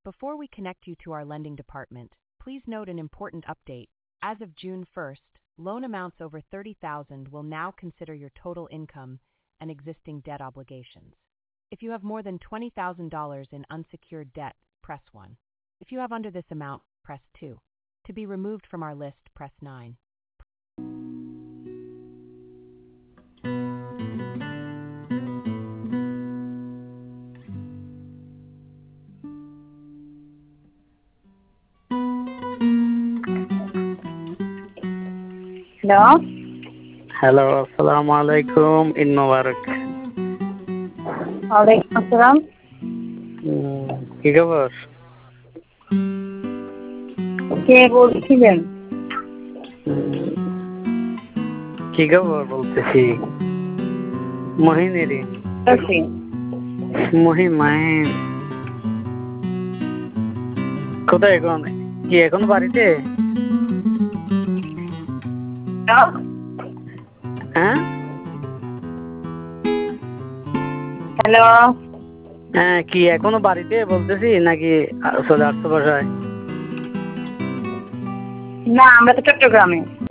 Before we connect you to our lending department, please note an important update. As of June 1st, loan amounts over $30,000 will now consider your total income and existing debt obligations. If you have more than $20,000 in unsecured debt, press 1. If you have under this amount, press 2. To be removed from our list, press 9. Hello hello, আসসালামু আলাইকুম। ঈদ মোবারক। ওয়ালাইকুম আসসালাম। কি খবর? কে বলছিলেন? কি খবর বলতেছি, মহিনেরই। মাহিন কোথায় এখন? কি এখন বাড়িতে? হ্যাঁ হ্যালো, হ্যাঁ, কি এখনো বাড়িতে বলতেছি নাকি চলে আসছো বাসায়? না আমরা তো চট্টগ্রামে।